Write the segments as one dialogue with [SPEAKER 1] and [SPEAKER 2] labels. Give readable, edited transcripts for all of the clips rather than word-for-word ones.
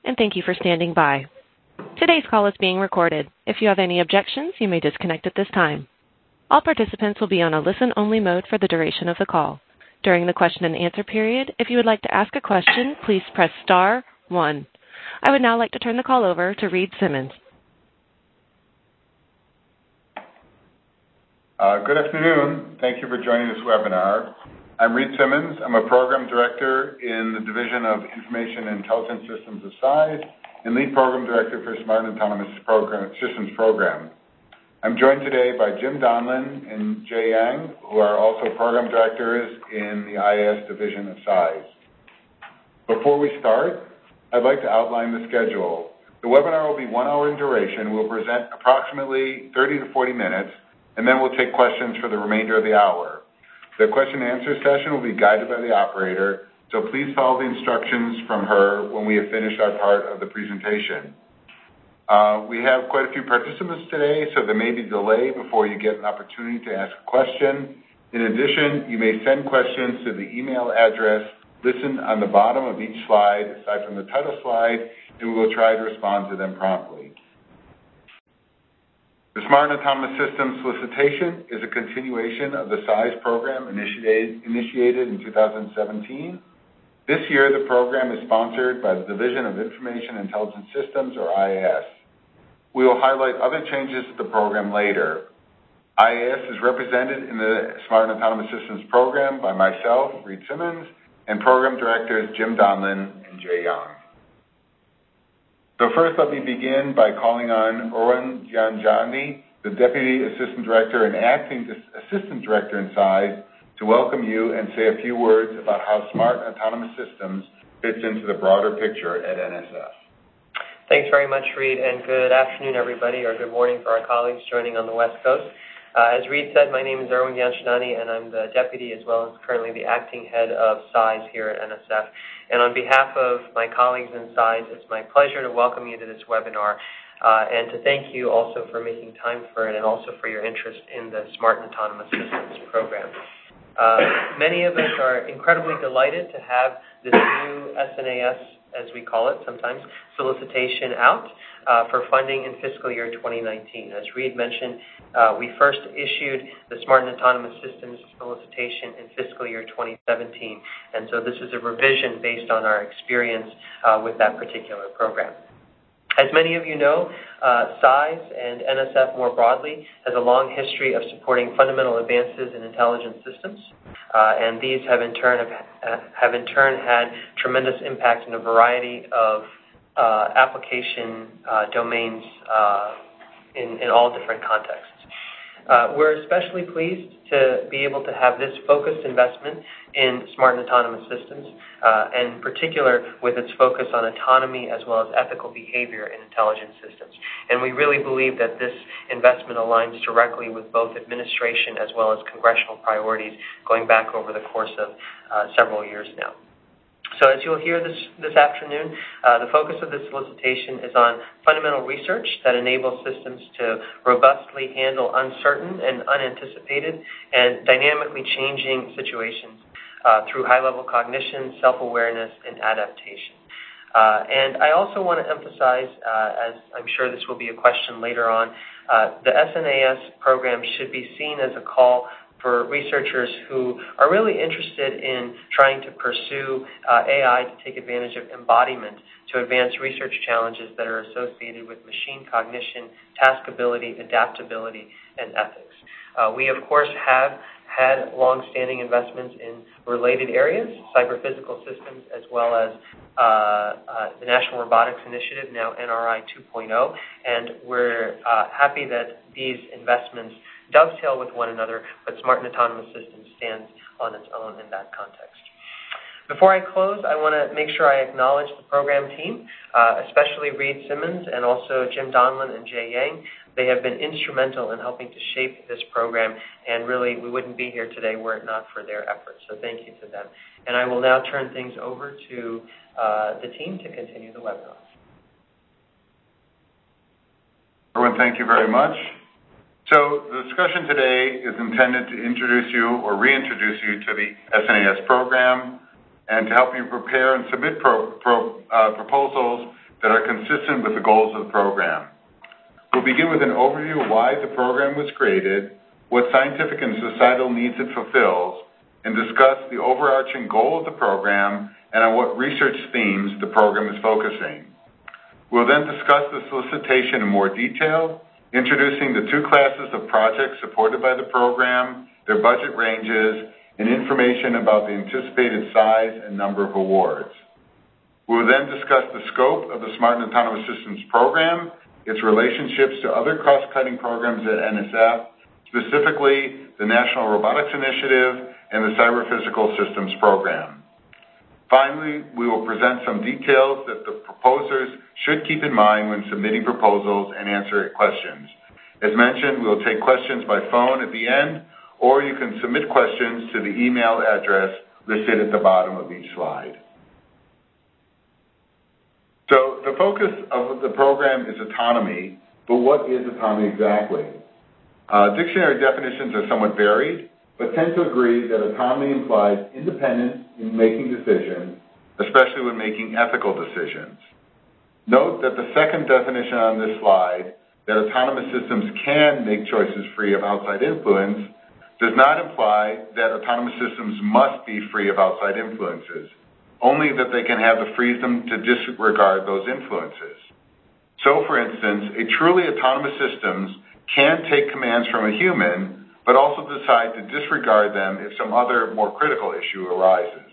[SPEAKER 1] and thank you for standing by. Today's call is being recorded. If you have any objections, you may disconnect at this time. All participants will be on a listen-only mode for the duration of the call. During the question and answer period, if you would like to ask a question, please press star 1. I would now like to turn the call over to Reed Simmons.
[SPEAKER 2] Good afternoon. Thank you for joining this webinar. I'm Reed Simmons. I'm a Program Director in the Division of Information and Intelligence Systems of SAIS and Lead Program Director for Smart and Autonomous Systems Program. I'm joined today by Jim Donlin and Jay Yang, who are also Program Directors in the IAS Division of SAIS. Before we start, I'd like to outline the schedule. The webinar will be 1 hour in duration. We'll present approximately 30 to 40 minutes, and then we'll take questions for the remainder of the hour. The question and answer session will be guided by the operator, so please follow the instructions from her when we have finished our part of the presentation. We have quite a few participants today, so there may be a delay before you get an opportunity to ask a question. In addition, you may send questions to the email address listed on the bottom of each slide, aside from the title slide, and we will try to respond to them promptly. The Smart and Autonomous Systems solicitation is a continuation of the SAIS program initiated in 2017. This year, the program is sponsored by the Division of Information and Intelligence Systems, or IAS. We will highlight other changes to the program later. IAS is represented in the Smart and Autonomous Systems program by myself, Reed Simmons, and Program Directors Jim Donlin and Jay Yang. So first, let me begin by calling on Arun Gyanjani, the Deputy Assistant Director and Acting Assistant Director in SAIS, to welcome you and say a few words about how Smart and Autonomous Systems fits into the broader picture at NSF.
[SPEAKER 3] Thanks very much, Reed, and good afternoon, everybody, or good morning for our colleagues joining on the West Coast. As Reed said, my name is Arun Gyanjani, and I'm the Deputy as well as currently the Acting Head of SAIS here at NSF. And on behalf of my colleagues in SAIS, it's my pleasure to welcome you to this webinar and to thank you also for making time for it and also for your interest in the Smart and Autonomous Systems program. Many of us are incredibly delighted to have this new SNAS, as we call it sometimes, solicitation out for funding in fiscal year 2019. As Reed mentioned, we first issued the Smart and Autonomous Systems solicitation in fiscal year 2017, and so this is a revision based on our experience with that particular program. As many of you know, SAIS and NSF more broadly has a long history of supporting fundamental advances in intelligence systems, and these have in turn had tremendous impact in a variety of application domains in all different contexts. We're especially pleased to be able to have this focused investment in Smart and Autonomous Systems, and in particular with its focus on autonomy as well as ethical behavior in intelligence systems. And we really believe that this investment aligns directly with both administration as well as congressional priorities going back over the course of several years now. So as you'll hear this afternoon, the focus of this solicitation is on fundamental research that enables systems to robustly handle uncertain and unanticipated and dynamically changing situations through high-level cognition, self-awareness, and adaptation. And I also want to emphasize, as I'm sure this will be a question later on, the SNAS program should be seen as a call for researchers who are really interested in trying to pursue AI to take advantage of embodiment to advance research challenges that are associated with machine cognition, taskability, adaptability, and ethics. We, of course, have had long-standing investments in related areas, cyber-physical systems, as well as the National Robotics Initiative, now NRI 2.0, and we're happy that these investments dovetail with one another, but Smart and Autonomous Systems stands on its own in that context. Before I close, I want to make sure I acknowledge the program team, especially Reed Simmons and also Jim Donlin and Jay Yang. They have been instrumental in helping to shape this program, and really we wouldn't be here today were it not for their efforts, so thank you to them. And I will now turn things over to the team to continue the webinar.
[SPEAKER 2] Everyone, thank you very much. So the discussion today is intended to introduce you or reintroduce you to the SNAS program and to help you prepare and submit proposals that are consistent with the goals of the program. We'll begin with an overview of why the program was created, what scientific and societal needs it fulfills, and discuss the overarching goal of the program and on what research themes the program is focusing. We'll then discuss the solicitation in more detail, introducing the two classes of projects supported by the program, their budget ranges, and information about the anticipated size and number of awards. We will then discuss the scope of the Smart and Autonomous Systems program, its relationships to other cost-cutting programs at NSF, specifically the National Robotics Initiative and the Cyber Physical Systems program. Finally, we will present some details that the proposers should keep in mind when submitting proposals and answer questions. As mentioned, we will take questions by phone at the end, or you can submit questions to the email address listed at the bottom of each slide. So the focus of the program is autonomy, but what is autonomy exactly? Dictionary definitions are somewhat varied, but tend to agree that autonomy implies independence in making decisions, especially when making ethical decisions. Note that the second definition on this slide, that autonomous systems can make choices free of outside influence, does not imply that autonomous systems must be free of outside influences, only that they can have the freedom to disregard those influences. So, for instance, a truly autonomous system can take commands from a human, but also decide to disregard them if some other more critical issue arises.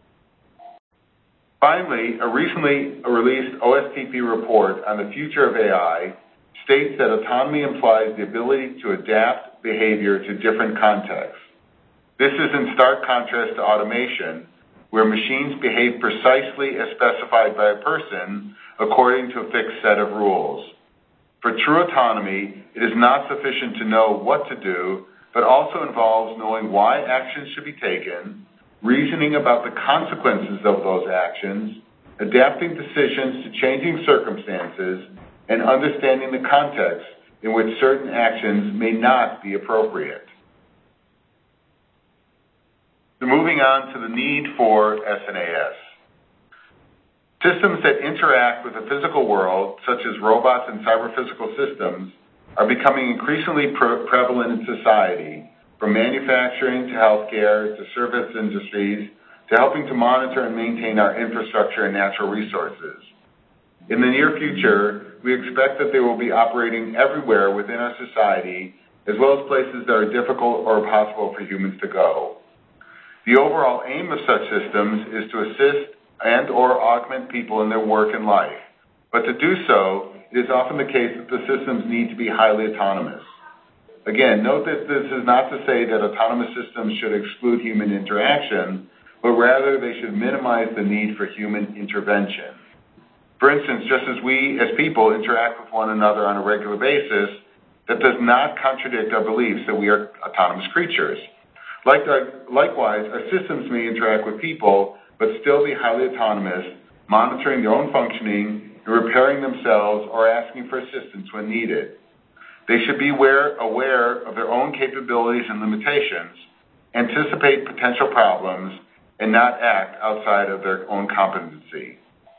[SPEAKER 2] Finally, a recently released OSTP report on the future of AI states that autonomy implies the ability to adapt behavior to different contexts. This is in stark contrast to automation, where machines behave precisely as specified by a person according to a fixed set of rules. For true autonomy, it is not sufficient to know what to do, but also involves knowing why actions should be taken, reasoning about the consequences of those actions, adapting decisions to changing circumstances, and understanding the context in which certain actions may not be appropriate. So moving on to the need for SNAS. Systems that interact with the physical world, such as robots and cyber-physical systems, are becoming increasingly prevalent in society, from manufacturing to healthcare to service industries to helping to monitor and maintain our infrastructure and natural resources. In the near future, we expect that they will be operating everywhere within our society, as well as places that are difficult or impossible for humans to go. The overall aim of such systems is to assist and or augment people in their work and life. But to do so, it is often the case that the systems need to be highly autonomous. Again, note that this is not to say that autonomous systems should exclude human interaction, but rather they should minimize the need for human intervention. For instance, just as we as people interact with one another on a regular basis, that does not contradict our beliefs that we are autonomous creatures. Likewise, our systems may interact with people, but still be highly autonomous, monitoring their own functioning and repairing themselves or asking for assistance when needed. They should be aware of their own capabilities and limitations, anticipate potential problems, and not act outside of their own competency.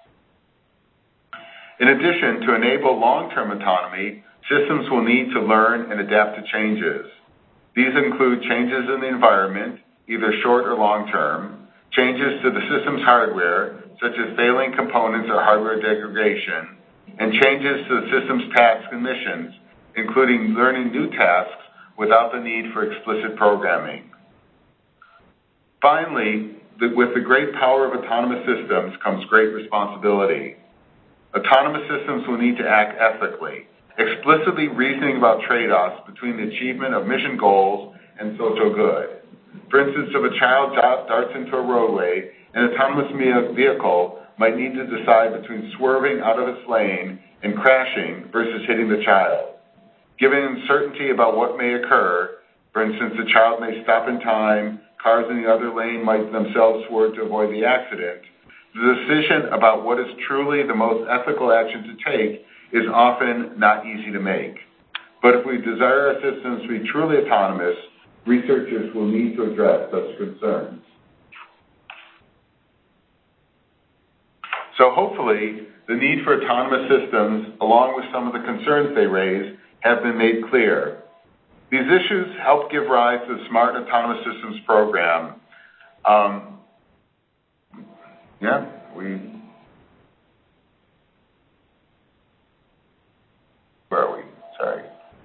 [SPEAKER 2] In addition, to enable long-term autonomy, systems will need to learn and adapt to changes. These include changes in the environment, either short or long-term, changes to the system's hardware, such as failing components or hardware degradation, and changes to the system's tasks and missions, including learning new tasks without the need for explicit programming. Finally, with the great power of autonomous systems comes great responsibility. Autonomous systems will need to act ethically, explicitly reasoning about trade-offs between the achievement of mission goals and social good. For instance, if a child darts into a roadway, an autonomous vehicle might need to decide between swerving out of its lane and crashing versus hitting the child. Given uncertainty about what may occur, for instance, the child may stop in time, cars in the other lane might themselves swerve to avoid the accident, the decision about what is truly the most ethical action to take is often not easy to make. But if we desire our systems to be truly autonomous, researchers will need to address such concerns. So hopefully, the need for autonomous systems, along with some of the concerns they raise, have been made clear. These issues help give rise to the Smart and Autonomous Systems Program. Where are we? Sorry.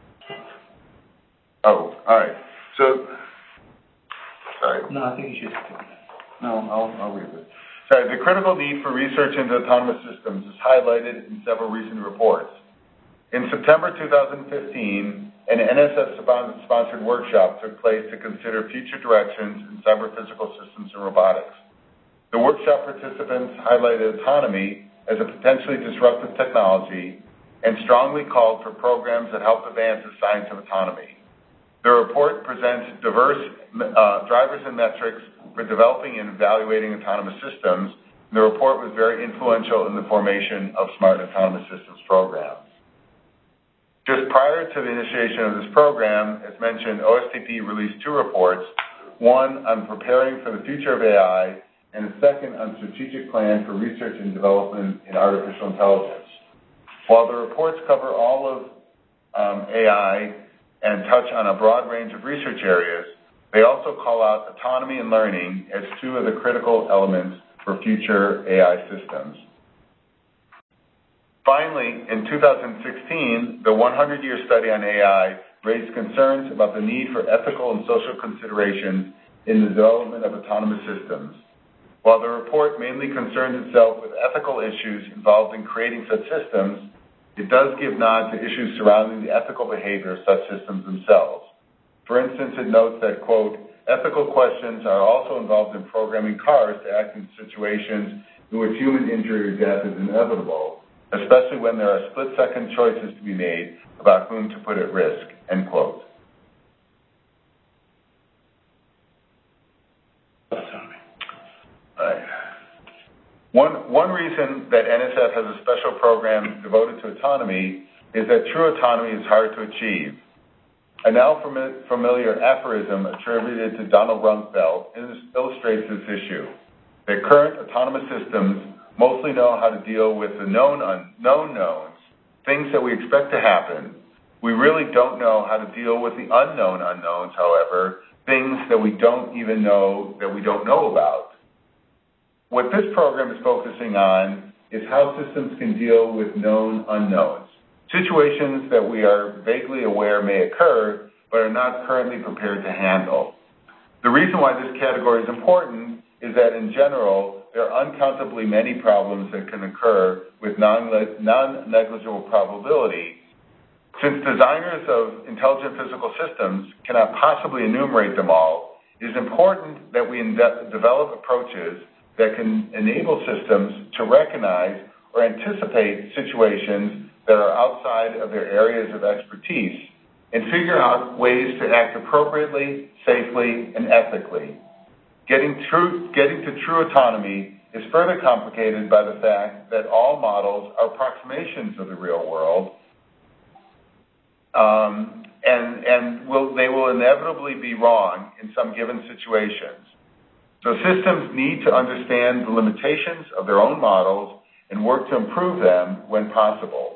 [SPEAKER 2] Oh, all right. So, sorry.
[SPEAKER 4] No, I think you should.
[SPEAKER 2] No, I'll read it. Sorry. The critical need for research into autonomous systems is highlighted in several recent reports. In September 2015, an NSF-sponsored workshop took place to consider future directions in cyber-physical systems and robotics. The workshop participants highlighted autonomy as a potentially disruptive technology and strongly called for programs that help advance the science of autonomy. The report presents diverse drivers and metrics for developing and evaluating autonomous systems. The report was very influential in the formation of Smart Autonomous Systems Program. Just prior to the initiation of this program, as mentioned, OSTP released 2 reports, one on preparing for the future of AI, and a second on strategic plan for research and development in artificial intelligence. While the reports cover all of AI and touch on a broad range of research areas, they also call out autonomy and learning as 2 of the critical elements for future AI systems. Finally, in 2016, the 100-year study on AI raised concerns about the need for ethical and social considerations in the development of autonomous systems. While the report mainly concerns itself with ethical issues involved in creating such systems, it does give nod to issues surrounding the ethical behavior of such systems themselves. For instance, it notes that, quote, ethical questions are also involved in programming cars to act in situations in which human injury or death is inevitable, especially when there are split-second choices to be made about whom to put at risk, end quote. Right. One reason that NSF has a special program devoted to autonomy is that true autonomy is hard to achieve. A now familiar aphorism attributed to Donald Rumsfeld illustrates this issue, that current autonomous systems mostly know how to deal with the known knowns, things that we expect to happen. We really don't know how to deal with the unknown unknowns, however, things that we don't even know that we don't know about. What this program is focusing on is how systems can deal with known unknowns, situations that we are vaguely aware may occur but are not currently prepared to handle. The reason why this category is important is that in general, there are uncountably many problems that can occur with non-negligible probability. Since designers of intelligent physical systems cannot possibly enumerate them all, it is important that we develop approaches that can enable systems to recognize or anticipate situations that are outside of their areas of expertise and figure out ways to act appropriately, safely, and ethically. Getting to true autonomy is further complicated by the fact that all models are approximations of the real world, they will inevitably be wrong in some given situations. So systems need to understand the limitations of their own models and work to improve them when possible.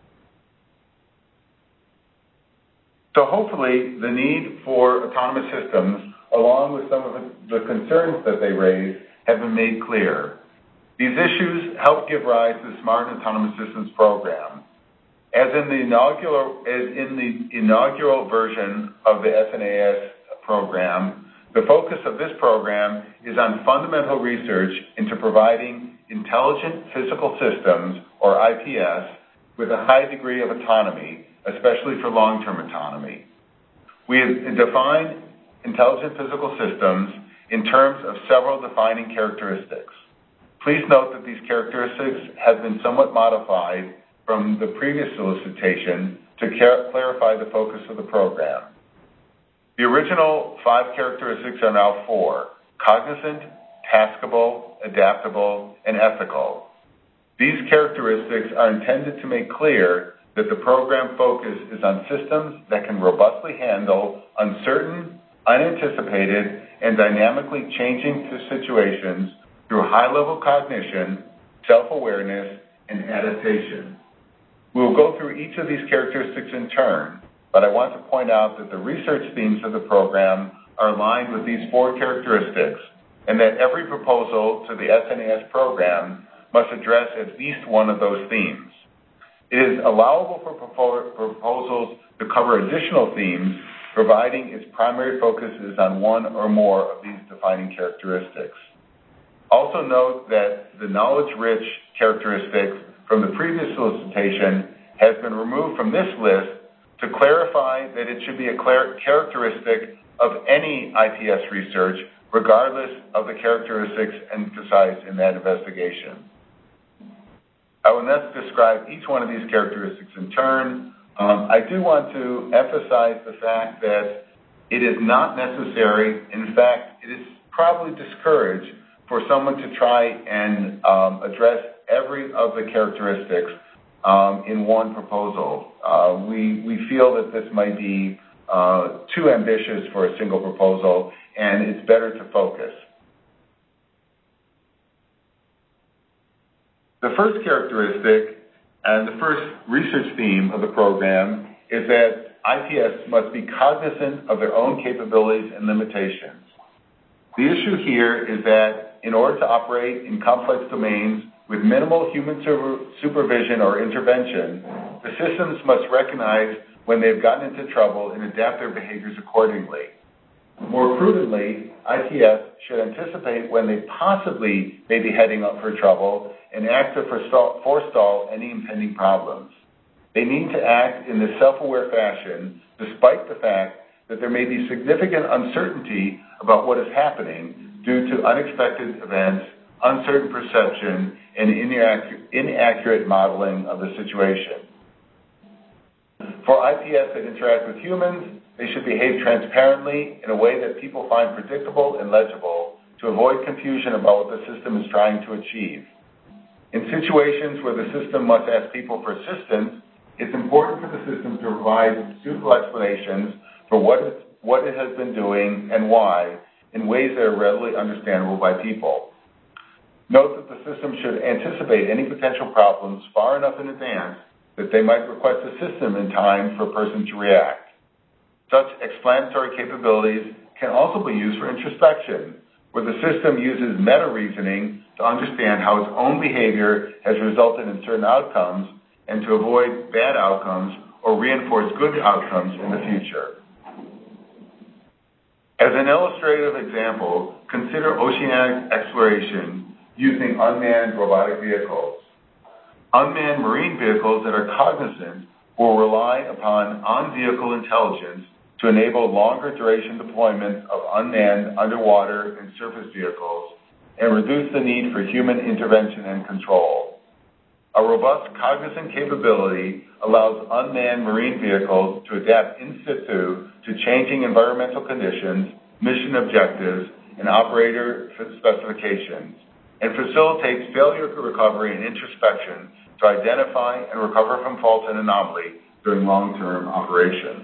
[SPEAKER 2] So hopefully the need for autonomous systems, along with some of the concerns that they raise, have been made clear. These issues help give rise to the Smart and Autonomous Systems Program. As in the inaugural version of the SNAS program, the focus of this program is on fundamental research into providing intelligent physical systems, or IPS, with a high degree of autonomy, especially for long-term autonomy. We have defined intelligent physical systems in terms of several defining characteristics. Please note that these characteristics have been somewhat modified from the previous solicitation to clarify the focus of the program. The original 5 characteristics are now 4: cognizant, taskable, adaptable, and ethical. These characteristics are intended to make clear that the program focus is on systems that can robustly handle uncertain, unanticipated, and dynamically changing situations through high-level cognition, self-awareness, and adaptation. We will go through each of these characteristics in turn, but I want to point out that the research themes of the program are aligned with these 4 characteristics, and that every proposal to the SNAS program must address at least one of those themes. It is allowable for proposals to cover additional themes, providing its primary focus is on one or more of these defining characteristics. Also note that the knowledge-rich characteristics from the previous solicitation has been removed from this list to clarify that it should be a characteristic of any IPS research, regardless of the characteristics emphasized in that investigation. I will next describe each one of these characteristics in turn. I do want to emphasize the fact that it is not necessary, in fact, it is probably discouraged for someone to try and address every of the characteristics in one proposal. We feel that this might be too ambitious for a single proposal, and it's better to focus. The first characteristic and the first research theme of the program is that IPS must be cognizant of their own capabilities and limitations. The issue here is that in order to operate in complex domains with minimal human supervision or intervention, the systems must recognize when they've gotten into trouble and adapt their behaviors accordingly. More prudently, IPS should anticipate when they possibly may be heading up for trouble and act to forestall any impending problems. They need to act in this self-aware fashion, despite the fact that there may be significant uncertainty about what is happening due to unexpected events, uncertain perception, and inaccurate modeling of the situation. For IPS that interact with humans, they should behave transparently in a way that people find predictable and legible to avoid confusion about what the system is trying to achieve. In situations where the system must ask people for assistance, it's important for the system to provide suitable explanations for what it has been doing and why in ways that are readily understandable by people. Note that the system should anticipate any potential problems far enough in advance that they might request a system in time for a person to react. Such explanatory capabilities can also be used for introspection, where the system uses meta-reasoning to understand how its own behavior has resulted in certain outcomes and to avoid bad outcomes or reinforce good outcomes in the future. As an illustrative example, consider oceanic exploration using unmanned robotic vehicles. Unmanned marine vehicles that are cognizant will rely upon on-vehicle intelligence to enable longer duration deployment of unmanned underwater and surface vehicles and reduce the need for human intervention and control. A robust cognizant capability allows unmanned marine vehicles to adapt in situ to changing environmental conditions, mission objectives, and operator specifications, and facilitates failure recovery and introspection to identify and recover from faults and anomaly during long-term operations.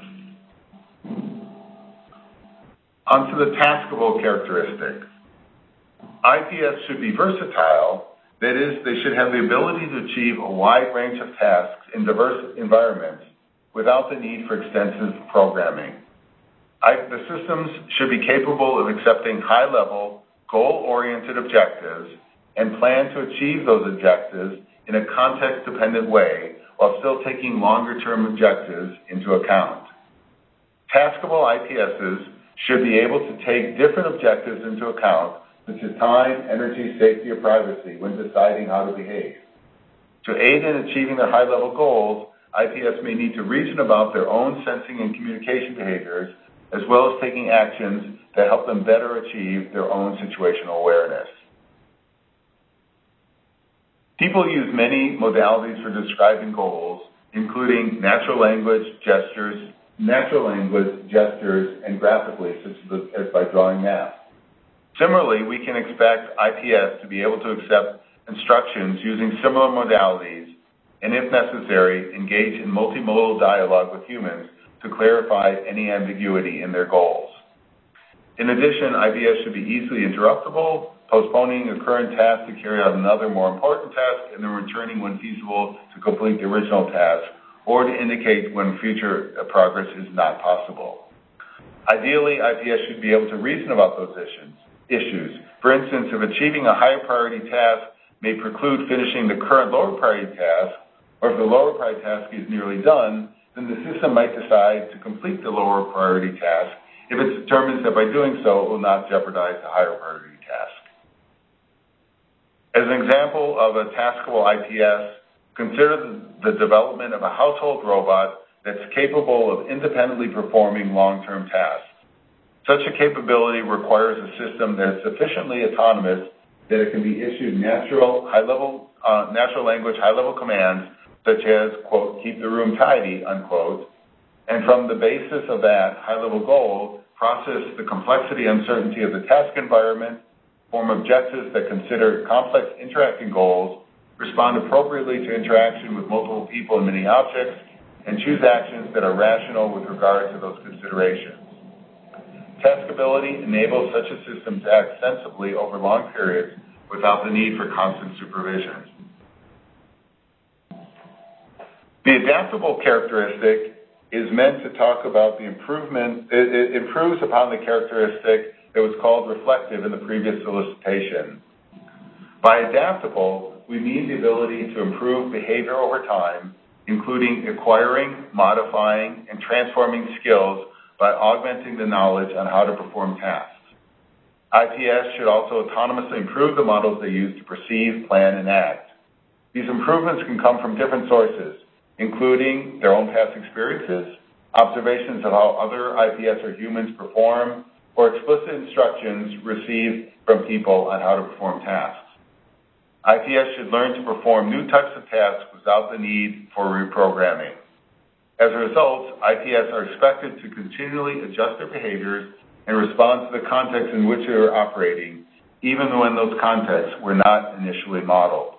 [SPEAKER 2] Onto the taskable characteristics. IPS should be versatile, that is, they should have the ability to achieve a wide range of tasks in diverse environments without the need for extensive programming. The systems should be capable of accepting high-level, goal-oriented objectives and plan to achieve those objectives in a context-dependent way while still taking longer-term objectives into account. Taskable IPSs should be able to take different objectives into account, such as time, energy, safety, or privacy, when deciding how to behave. To aid in achieving their high-level goals, IPS may need to reason about their own sensing and communication behaviors, as well as taking actions that help them better achieve their own situational awareness. People use many modalities for describing goals, including natural language, gestures, and graphically, such as by drawing maps. Similarly, we can expect IPS to be able to accept instructions using similar modalities and, if necessary, engage in multimodal dialogue with humans to clarify any ambiguity in their goals. In addition, IPS should be easily interruptible, postponing a current task to carry out another more important task, and then returning when feasible to complete the original task, or to indicate when future progress is not possible. Ideally, IPS should be able to reason about those issues. For instance, if achieving a higher priority task may preclude finishing the current lower priority task, or if the lower priority task is nearly done, then the system might decide to complete the lower priority task if it determines that by doing so it will not jeopardize the higher priority task. As an example of a taskable IPS, consider the development of a household robot that's capable of independently performing long-term tasks. Such a capability requires a system that is sufficiently autonomous that it can be issued natural language high-level commands such as, quote, keep the room tidy, unquote, and from the basis of that high-level goal, process the complexity and uncertainty of the task environment, form objectives that consider complex interacting goals, respond appropriately to interaction with multiple people and many objects, and choose actions that are rational with regard to those considerations. Taskability enables such a system to act sensibly over long periods without the need for constant supervision. The adaptable characteristic is meant to talk about the improvement. It improves upon the characteristic that was called reflective in the previous solicitation. By adaptable, we mean the ability to improve behavior over time, including acquiring, modifying, and transforming skills by augmenting the knowledge on how to perform tasks. IPS should also autonomously improve the models they use to perceive, plan, and act. These improvements can come from different sources, including their own past experiences, observations of how other IPS or humans perform, or explicit instructions received from people on how to perform tasks. IPS should learn to perform new types of tasks without the need for reprogramming. As a result, IPS are expected to continually adjust their behaviors and respond to the context in which they are operating, even when those contexts were not initially modeled.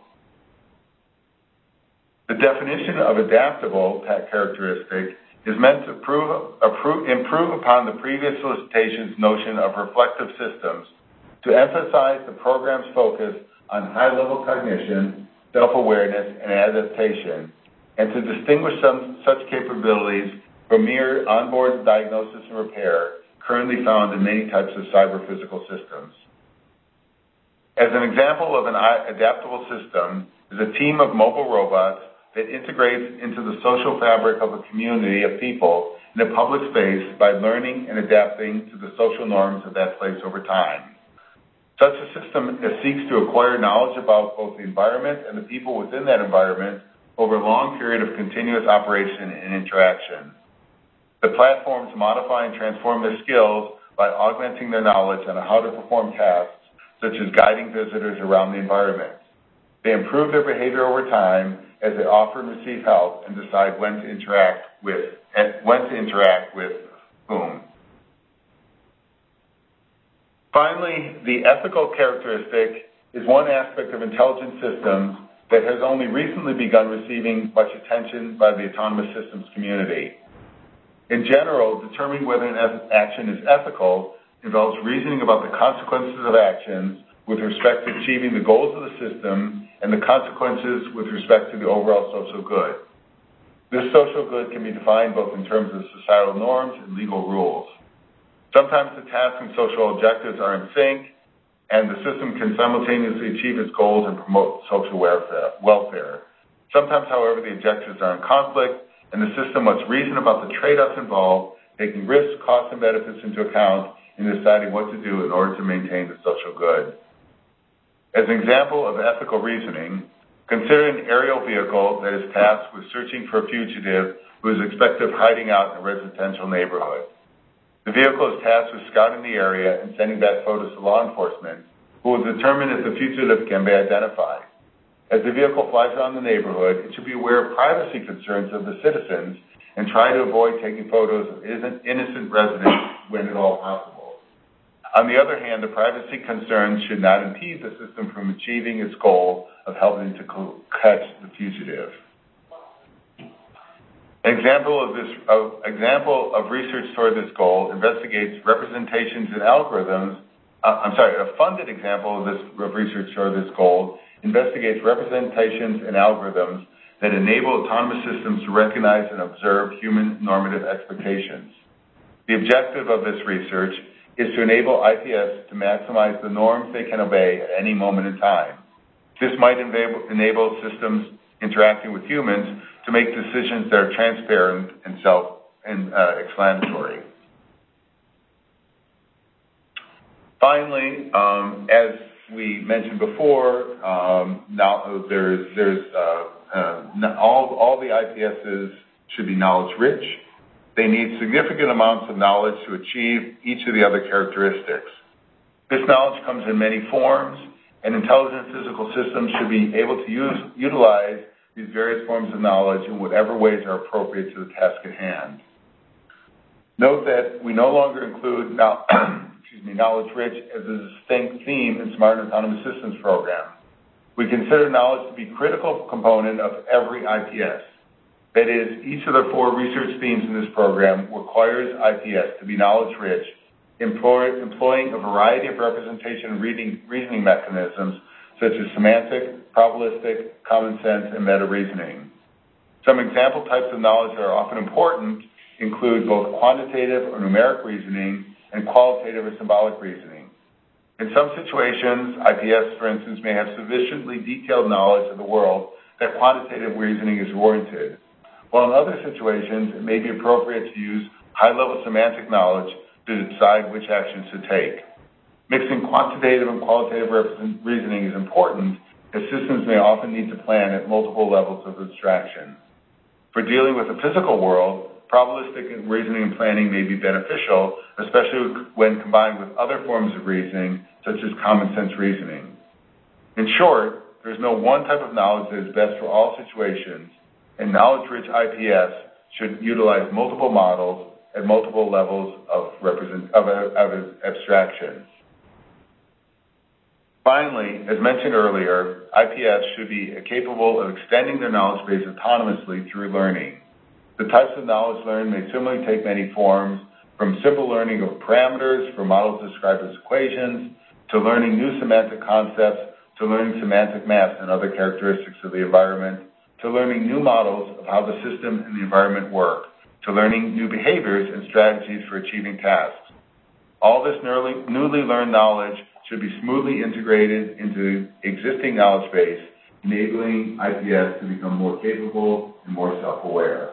[SPEAKER 2] The definition of adaptable characteristic is meant to improve upon the previous solicitation's notion of reflective systems to emphasize the program's focus on high-level cognition, self-awareness, and adaptation, and to distinguish such capabilities from mere onboard diagnosis and repair currently found in many types of cyber-physical systems. As an example of an adaptable system is a team of mobile robots that integrates into the social fabric of a community of people in a public space by learning and adapting to the social norms of that place over time. Such a system seeks to acquire knowledge about both the environment and the people within that environment over a long period of continuous operation and interaction. The platforms modify and transform their skills by augmenting their knowledge on how to perform tasks, such as guiding visitors around the environment. They improve their behavior over time as they offer and receive help and decide when to interact with whom. Finally, the ethical characteristic is one aspect of intelligent systems that has only recently begun receiving much attention by the autonomous systems community. In general, determining whether an action is ethical involves reasoning about the consequences of actions with respect to achieving the goals of the system and the consequences with respect to the overall social good. This social good can be defined both in terms of societal norms and legal rules. Sometimes the tasks and social objectives are in sync, and the system can simultaneously achieve its goals and promote social welfare. Sometimes, however, the objectives are in conflict, and the system must reason about the trade-offs involved, taking risks, costs, and benefits into account in deciding what to do in order to maintain the social good. As an example of ethical reasoning, consider an aerial vehicle that is tasked with searching for a fugitive who is expected of hiding out in a residential neighborhood. The vehicle is tasked with scouting the area and sending back photos to law enforcement, who will determine if the fugitive can be identified. As the vehicle flies around the neighborhood, it should be aware of privacy concerns of the citizens and try to avoid taking photos of innocent residents when at all possible. On the other hand, the privacy concerns should not impede the system from achieving its goal of helping to catch the fugitive. An example of research toward this goal investigates representations in algorithms A funded example of this research or this goal investigates representations and algorithms that enable autonomous systems to recognize and observe human normative expectations. The objective of this research is to enable IPS to maximize the norms they can obey at any moment in time. This might enable systems interacting with humans to make decisions that are transparent and self-explanatory. Finally, as we mentioned before, now all the IPSs should be knowledge-rich. They need significant amounts of knowledge to achieve each of the other characteristics. This knowledge comes in many forms, and intelligent physical systems should be able to utilize these various forms of knowledge in whatever ways are appropriate to the task at hand. Note that we no longer include knowledge-rich as a distinct theme in Smart and Autonomous Systems program. We consider knowledge to be a critical component of every IPS. That is, each of the 4 research themes in this program requires IPS to be knowledge-rich, employing a variety of representation and reasoning mechanisms such as semantic, probabilistic, common sense, and meta-reasoning. Some example types of knowledge that are often important include both quantitative or numeric reasoning and qualitative or symbolic reasoning. In some situations, IPS, for instance, may have sufficiently detailed knowledge of the world that quantitative reasoning is warranted, while in other situations, it may be appropriate to use high-level semantic knowledge to decide which actions to take. Mixing quantitative and qualitative reasoning is important, as systems may often need to plan at multiple levels of abstraction. For dealing with the physical world, probabilistic reasoning and planning may be beneficial, especially when combined with other forms of reasoning, such as common sense reasoning. In short, there's no one type of knowledge that is best for all situations, and knowledge-rich IPS should utilize multiple models at multiple levels of abstraction. Finally, as mentioned earlier, IPS should be capable of extending their knowledge base autonomously through learning. The types of knowledge learned may similarly take many forms, from simple learning of parameters for models described as equations, to learning new semantic concepts, to learning semantic maps and other characteristics of the environment, to learning new models of how the system and the environment work, to learning new behaviors and strategies for achieving tasks. All this newly learned knowledge should be smoothly integrated into existing knowledge base, enabling IPS to become more capable and more self-aware.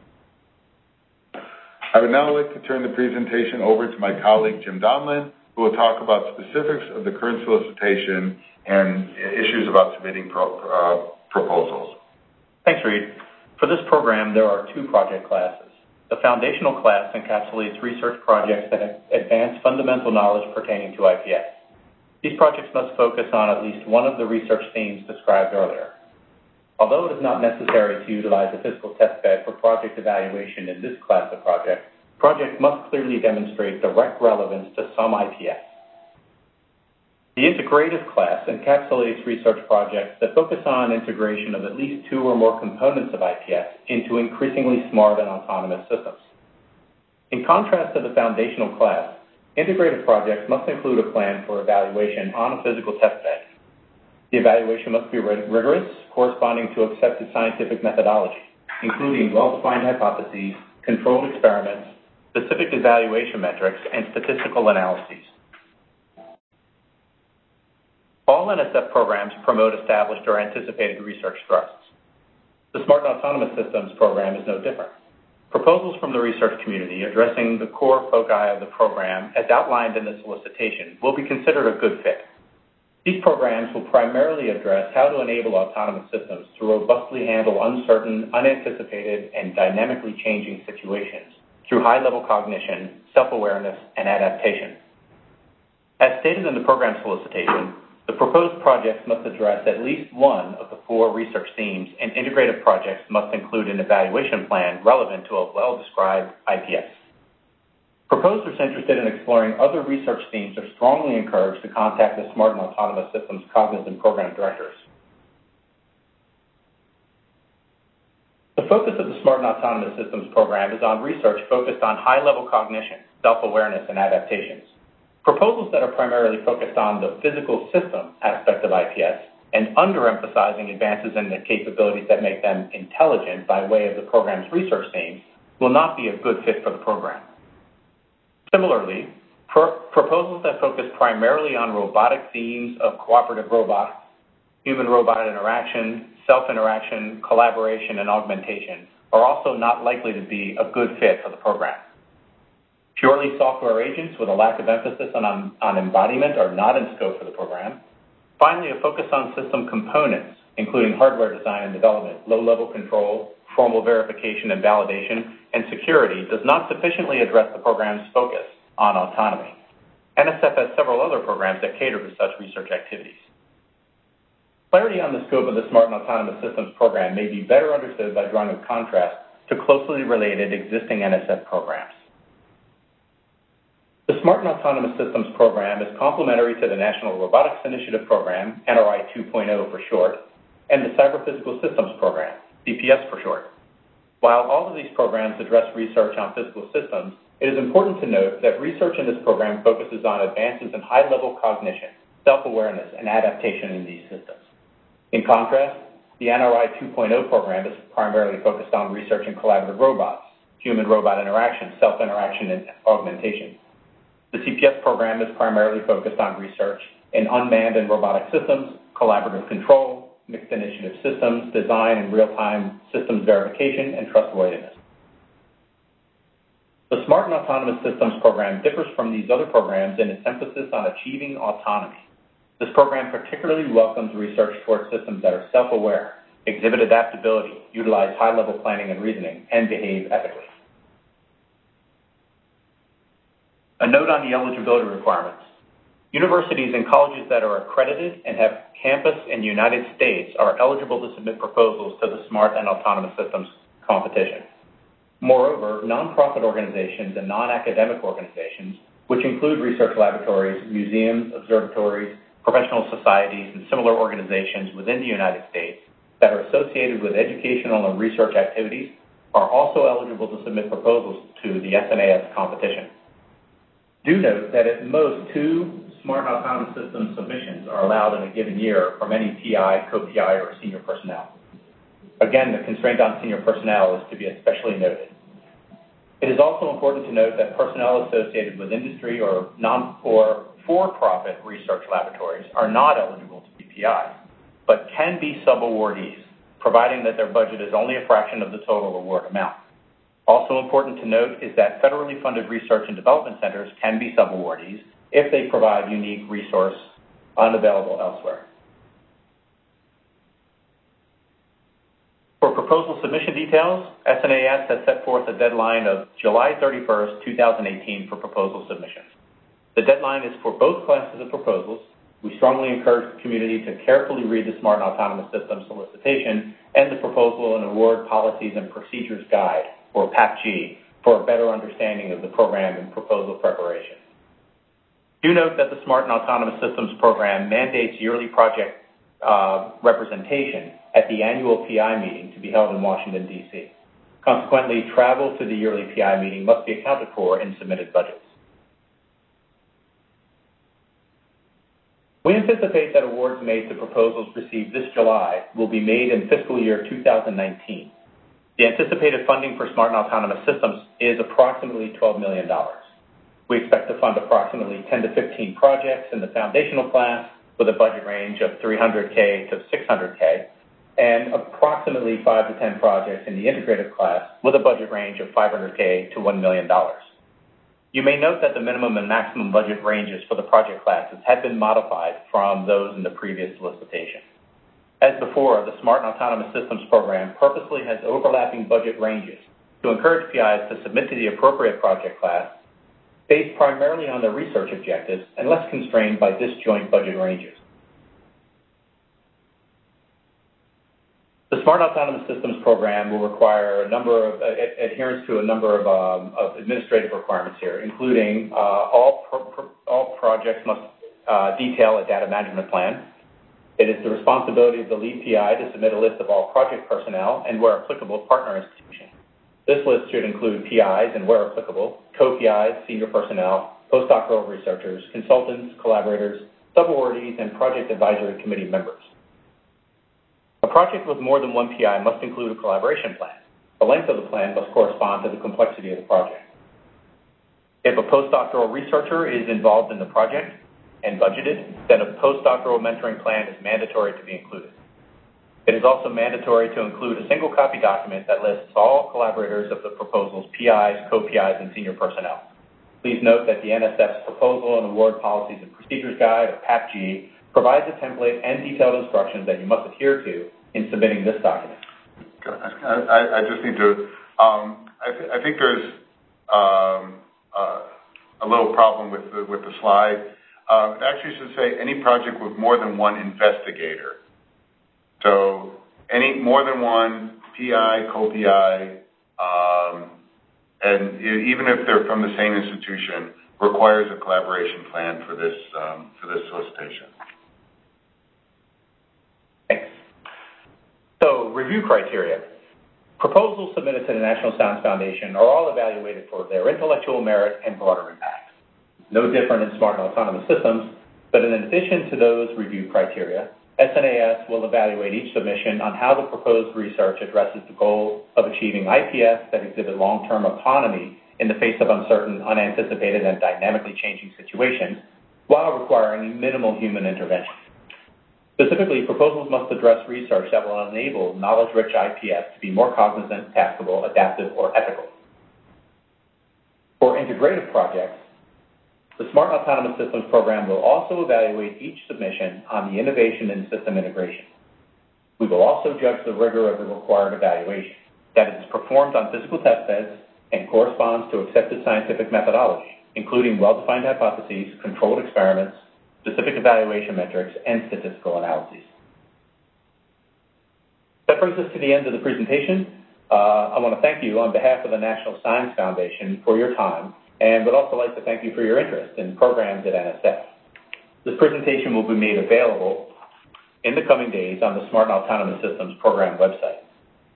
[SPEAKER 2] I would now like to turn the presentation over to my colleague, Jim Donlin, who will talk about specifics of the current solicitation and issues about submitting proposals.
[SPEAKER 4] Thanks, Reed. For this program, there are 2 project classes. The foundational class encapsulates research projects that advance fundamental knowledge pertaining to IPS. These projects must focus on at least one of the research themes described earlier. Although it is not necessary to utilize a physical test bed for project evaluation in this class of project, projects must clearly demonstrate direct relevance to some IPS. The integrative class encapsulates research projects that focus on integration of at least 2 or more components of IPS into increasingly smart and autonomous systems. In contrast to the foundational class, integrative projects must include a plan for evaluation on a physical test bed. The evaluation must be rigorous, corresponding to accepted scientific methodology, including well-defined hypotheses, controlled experiments, specific evaluation metrics, and statistical analyses. All NSF programs promote established or anticipated research thrusts. The Smart and Autonomous Systems program is no different. Proposals from the research community addressing the core foci of the program, as outlined in the solicitation, will be considered a good fit. These programs will primarily address how to enable autonomous systems to robustly handle uncertain, unanticipated, and dynamically changing situations through high-level cognition, self-awareness, and adaptation. As stated in the program solicitation, the proposed projects must address at least one of the 4 research themes, and integrative projects must include an evaluation plan relevant to a well-described IPS. Proposers interested in exploring other research themes are strongly encouraged to contact the Smart and Autonomous Systems Cognizant Program Directors. The focus of the Smart and Autonomous Systems program is on research focused on high-level cognition, self-awareness, and adaptations. Proposals that are primarily focused on the physical system aspect of IPS and underemphasizing advances in the capabilities that make them intelligent by way of the program's research themes will not be a good fit for the program. Similarly, proposals that focus primarily on robotic themes of cooperative robots, human-robot interaction, self-interaction, collaboration, and augmentation are also not likely to be a good fit for the program. Purely software agents with a lack of emphasis on embodiment are not in scope for the program. Finally, a focus on system components, including hardware design and development, low-level control, formal verification and validation, and security, does not sufficiently address the program's focus on autonomy. NSF has several other programs that cater to such research activities. Clarity on the scope of the Smart and Autonomous Systems program may be better understood by drawing a contrast to closely related existing NSF programs. The Smart and Autonomous Systems program is complementary to the National Robotics Initiative Program, NRI 2.0 for short, and the Cyber Physical Systems Program, CPS for short. While all of these programs address research on physical systems, it is important to note that research in this program focuses on advances in high-level cognition, self-awareness, and adaptation in these systems. In contrast, the NRI 2.0 program is primarily focused on research in collaborative robots, human-robot interaction, self-interaction, and augmentation. The CPS program is primarily focused on research in unmanned and robotic systems, collaborative control, mixed initiative systems, design and real-time systems verification, and trustworthiness. The Smart and Autonomous Systems program differs from these other programs in its emphasis on achieving autonomy. This program particularly welcomes research towards systems that are self-aware, exhibit adaptability, utilize high-level planning and reasoning, and behave ethically. A note on the eligibility requirements. Universities and colleges that are accredited and have campus in the United States are eligible to submit proposals to the Smart and Autonomous Systems competition. Moreover, nonprofit organizations and non-academic organizations, which include research laboratories, museums, observatories, professional societies, and similar organizations within the United States that are associated with educational and research activities, are also eligible to submit proposals to the SNAS competition. Do note that at most 2 Smart and Autonomous Systems submissions are allowed in a given year from any PI, co-PI, or senior personnel. Again, the constraint on senior personnel is to be especially noted. It is also important to note that personnel associated with industry or for-profit research laboratories are not eligible to be PIs, but can be sub-awardees, providing that their budget is only a fraction of the total award amount. Also important to note is that federally funded research and development centers can be sub-awardees if they provide unique resource unavailable elsewhere. For proposal submission details, SNAS has set forth a deadline of July 31st, 2018 for proposal submissions. The deadline is for both classes of proposals. We strongly encourage the community to carefully read the Smart and Autonomous Systems solicitation and the Proposal and Award Policies and Procedures Guide, or PAPG, for a better understanding of the program and proposal preparation. Do note that the Smart and Autonomous Systems program mandates yearly project representation at the annual PI meeting to be held in Washington, D.C. Consequently, travel to the yearly PI meeting must be accounted for in submitted budgets. We anticipate that awards made to proposals received this July will be made in fiscal year 2019. The anticipated funding for Smart and Autonomous Systems is approximately $12 million. We expect to fund approximately 10 to 15 projects in the foundational class with a budget range of $300K to $600K, and approximately 5 to 10 projects in the integrated class with a budget range of $500K to $1 million. You may note that the minimum and maximum budget ranges for the project classes have been modified from those in the previous solicitation. As before, the Smart and Autonomous Systems program purposely has overlapping budget ranges to encourage PIs to submit to the appropriate project class based primarily on their research objectives and less constrained by disjoint budget ranges. The Smart Autonomous Systems program will require a number of adherence to a number of administrative requirements here, including all projects must detail a data management plan. It is the responsibility of the lead PI to submit a list of all project personnel and, where applicable, partner institutions. This list should include PIs and, where applicable, co-PIs, senior personnel, postdoctoral researchers, consultants, collaborators, sub-awardees, and project advisory committee members. A project with more than one PI must include a collaboration plan. The length of the plan must correspond to the complexity of the project. If a postdoctoral researcher is involved in the project and budgeted, then a postdoctoral mentoring plan is mandatory to be included. It is also mandatory to include a single copy document that lists all collaborators of the proposal's PIs, co-PIs, and senior personnel. Please note that the NSF's Proposal and Award Policies and Procedures Guide, or PAPG, provides a template and detailed instructions that you must adhere to in submitting this document.
[SPEAKER 2] I just need to, I think there's a little problem with the slide. It actually should say any project with more than one investigator. So any more than one PI, co-PI, and even if they're from the same institution, requires a collaboration plan for this solicitation.
[SPEAKER 4] Thanks. So, review criteria. Proposals submitted to the National Science Foundation are all evaluated for their intellectual merit and broader impact. No different in smart and autonomous systems, but in addition to those review criteria, SNAS will evaluate each submission on how the proposed research addresses the goal of achieving IPS that exhibit long-term autonomy in the face of uncertain, unanticipated, and dynamically changing situations, while requiring minimal human intervention. Specifically, proposals must address research that will enable knowledge-rich IPS to be more cognizant, taskable, adaptive, or ethical. For integrative projects, the Smart Autonomous Systems Program will also evaluate each submission on the innovation and system integration. We will also judge the rigor of the required evaluation, that it is performed on physical test beds and corresponds to accepted scientific methodology, including well-defined hypotheses, controlled experiments, specific evaluation metrics, and statistical analyses. That brings us to the end of the presentation. I want to thank you on behalf of the National Science Foundation for your time, and would also like to thank you for your interest in programs at NSF. This presentation will be made available in the coming days on the Smart and Autonomous Systems Program website.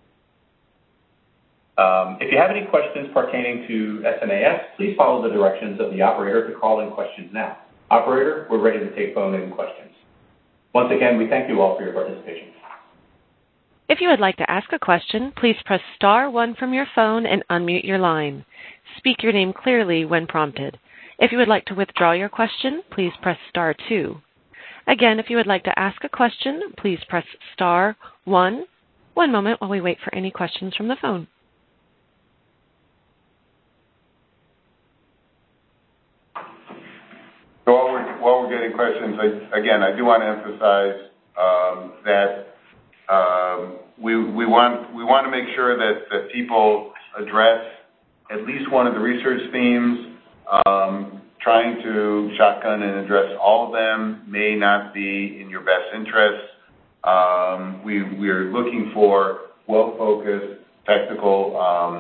[SPEAKER 4] If you have any questions pertaining to SNAS, please follow the directions of the operator to call in questions now. Operator, we're ready to take phone-in questions. Once again, we thank you all for your participation.
[SPEAKER 1] If you would like to ask a question, please press *1 from your phone and unmute your line. Speak your name clearly when prompted. If you would like to withdraw your question, please press *2. Again, if you would like to ask a question, please press *1. One moment while we wait for any questions from the phone.
[SPEAKER 2] So while we're getting questions, I do want to emphasize that we want to make sure that people address at least one of the research themes. Trying to shotgun and address all of them may not be in your best interest. We are looking for well-focused technical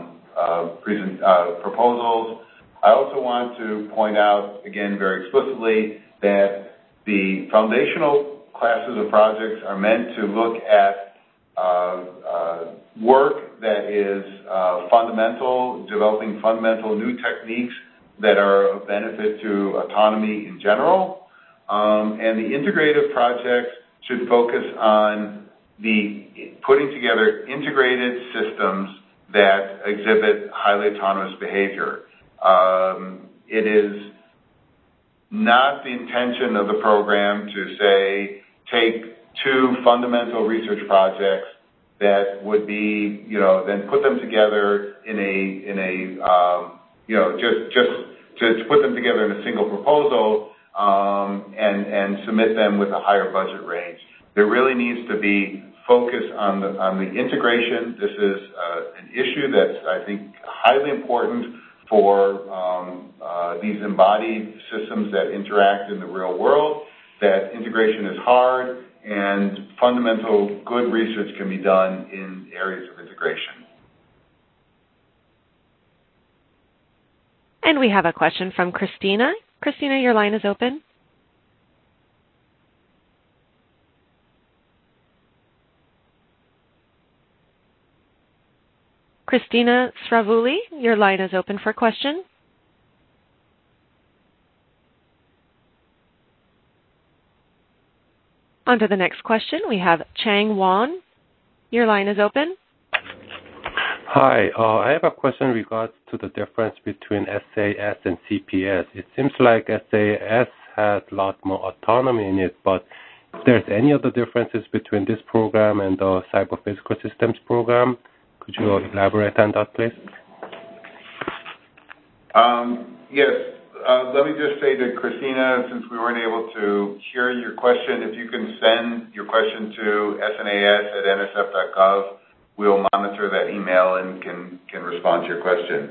[SPEAKER 2] proposals. I also want to point out, again, very explicitly, that the foundational classes of projects are meant to look at work that is fundamental, developing fundamental new techniques that are of benefit to autonomy in general. And the integrative projects should focus on putting together integrated systems that exhibit highly autonomous behavior. It is not the intention of the program to say, take two fundamental research projects that would be, then put them together just put them together in a single proposal and submit them with a higher budget range. There really needs to be focus on the integration. This is an issue that's, I think, highly important for these embodied systems that interact in the real world, that integration is hard, and fundamental good research can be done in areas of integration.
[SPEAKER 1] And we have a question from Christina. Christina, your line is open. Christina Sravuli, your line is open for question. On to the next question. We have Chang Wan. Your line is open.
[SPEAKER 5] Hi. I have a question in regards to the difference between SAS and CPS. It seems like SAS has a lot more autonomy in it, but if there's any other differences between this program and the Cyber Physical Systems program, could you elaborate on that, please?
[SPEAKER 2] Yes. Let me just say to Christina, since we weren't able to hear your question, if you can send your question to snas@nsf.gov, we'll monitor that email and can respond to your question.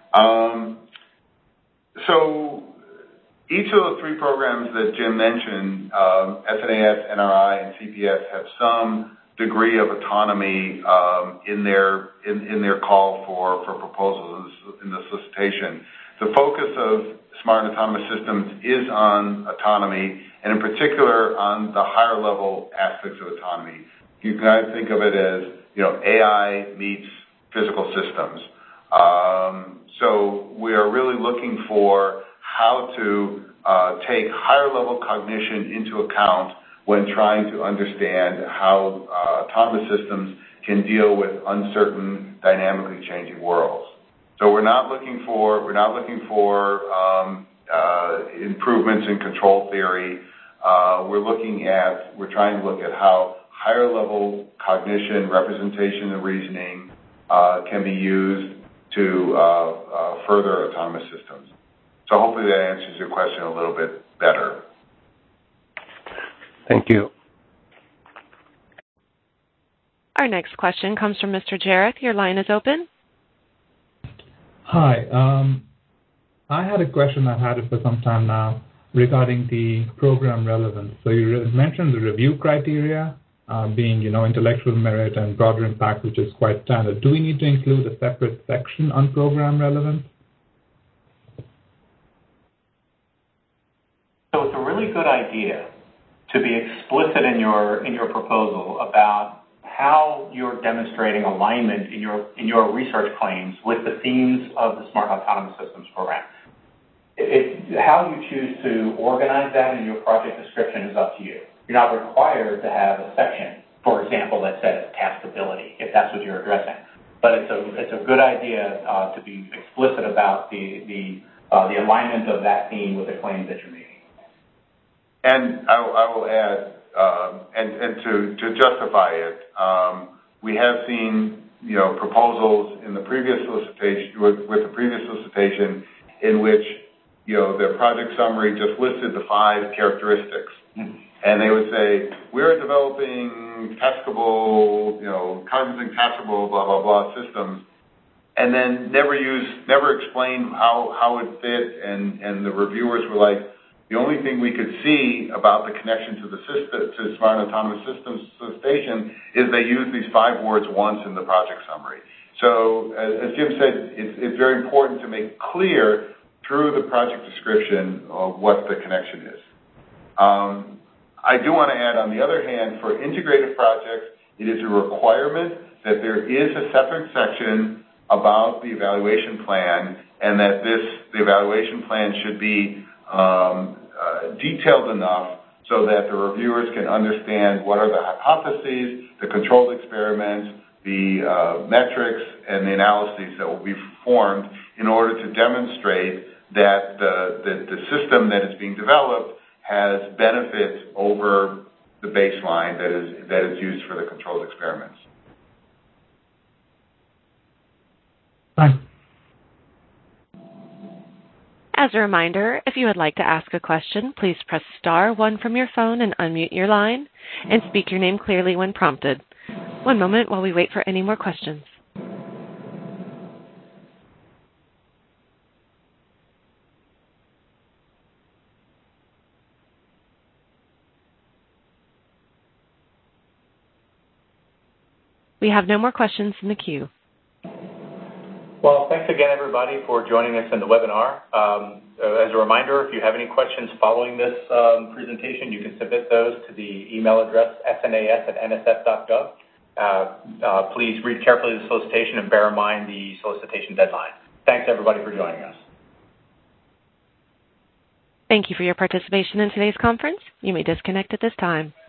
[SPEAKER 2] So each of the three programs that Jim mentioned, SNAS, NRI, and CPS, have some degree of autonomy in their call for proposals in the solicitation. The focus of Smart and Autonomous Systems is on autonomy, and in particular on the higher level aspects of autonomy. You can kind of think of it as, AI meets physical systems. So we are really looking for how to take higher level cognition into account when trying to understand how autonomous systems can deal with uncertain, dynamically changing worlds. So we're not looking for improvements in control theory. We're trying to look at how higher level cognition, representation, and reasoning can be used to further autonomous systems. So hopefully that answers your question a little bit better.
[SPEAKER 5] Thank you.
[SPEAKER 1] Our next question comes from Mr. Jareth. Your line is open.
[SPEAKER 6] Hi. I had a question. I've had it for some time now regarding the program relevance. So you mentioned the review criteria being, intellectual merit and broader impact, which is quite standard. Do we need to include a separate section on program relevance?
[SPEAKER 4] So it's a really good idea to be explicit in your proposal about how you're demonstrating alignment in your research claims with the themes of the Smart Autonomous Systems program. How you choose to organize that in your project description is up to you. You're not required to have a section, for example, that says taskability, if that's what you're addressing. But it's a good idea to be explicit about the alignment of that theme with the claims that you're making.
[SPEAKER 2] And I will add, and to justify it, we have seen proposals in the previous solicitation with the previous solicitation in which the project summary just listed the 5 characteristics. And they would say, we're developing testable, cognizant testable, blah, blah, blah systems, and then never explain how it fit, and the reviewers were like, the only thing we could see about the connection to the system, to Smart Autonomous Systems solicitation, is they use these 5 words once in the project summary. So, as Jim said, it's very important to make clear through the project description what the connection is. I do want to add, on the other hand, for integrated projects, it is a requirement that there is a separate section about the evaluation plan, and that the evaluation plan should be detailed enough so that the reviewers can understand what are the hypotheses, the controlled experiments, the metrics, and the analyses that will be performed in order to demonstrate that the system that is being developed has benefits over the baseline that is used for the controlled experiments.
[SPEAKER 6] Thanks.
[SPEAKER 1] As a reminder, if you would like to ask a question, please press star 1 from your phone and unmute your line, and speak your name clearly when prompted. One moment while we wait for any more questions. We have no more questions in the queue.
[SPEAKER 4] Well, thanks again, everybody, for joining us in the webinar. As a reminder, if you have any questions following this presentation, you can submit those to the email address snas@nsf.gov. Please read carefully the solicitation and bear in mind the solicitation deadline. Thanks, everybody, for joining us.
[SPEAKER 1] Thank you for your participation in today's conference. You may disconnect at this time.